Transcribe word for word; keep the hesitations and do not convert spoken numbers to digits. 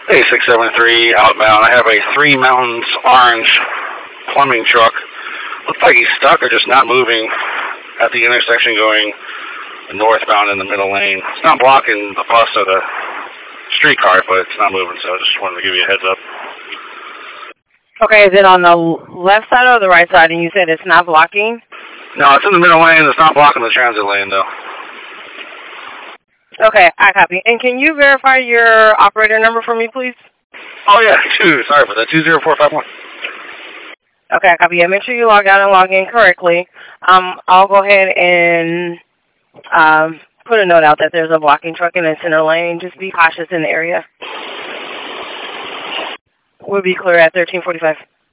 A six seven three outbound. I have a Three Mountains orange plumbing truck. Looks like he's stuck or just not moving at the intersection going northbound in the middle lane. It's not blocking the bus or the streetcar, but it's not moving, so I just wanted to give you a heads up. Okay, is it on the left side or the right side? And you said it's not blocking? No, it's in the middle lane. It's not blocking the transit lane, though. Okay, I copy. And can you verify your operator number for me, please? Oh, yeah, two. Sorry for that. two zero four five one. Okay, I copy. Yeah, make sure you log out and log in correctly. Um, I'll go ahead and um, put a note out that there's a blocking truck in the center lane. Just be cautious in the area. We'll be clear at thirteen forty-five.